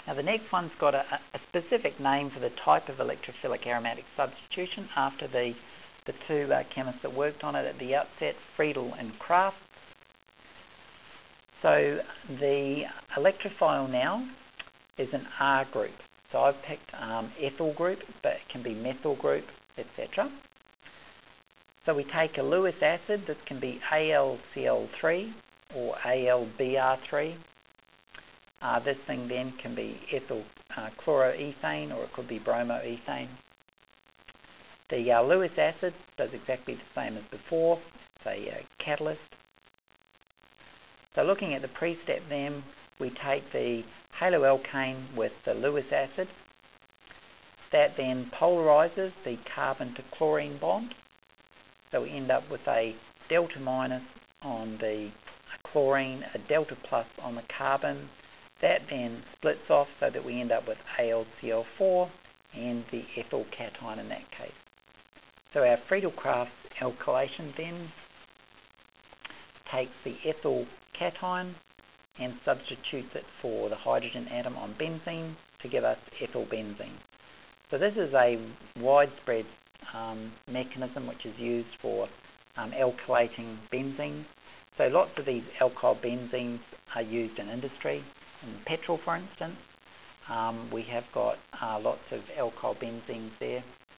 Now the next one's got a specific name for the type of electrophilic aromatic substitution after the two chemists that worked on it at the outset, Friedel and Kraft. So the electrophile now is an R group. So I've picked ethyl group, but it can be methyl group, etc. So we take a Lewis acid. This can be AlCl3 or AlBr3. This thing then can be ethyl chloroethane, or it could be bromoethane. The Lewis acid does exactly the same as before. It's a catalyst. So looking at the pre-step then, we take the haloalkane with the Lewis acid. That then polarizes the carbon to chlorine bond. So we end up with a delta minus on the chlorine, a delta plus on the carbon. That then splits off so that we end up with AlCl4 and the ethyl cation in that case. So our Friedel-Crafts alkylation then takes the ethyl cation and substitutes it for the hydrogen atom on benzene to give us ethyl benzene. So this is a widespread mechanism which is used for alkylating benzenes. So lots of these alkyl benzenes are used in industry. In petrol, for instance, we have got lots of alkyl benzenes there.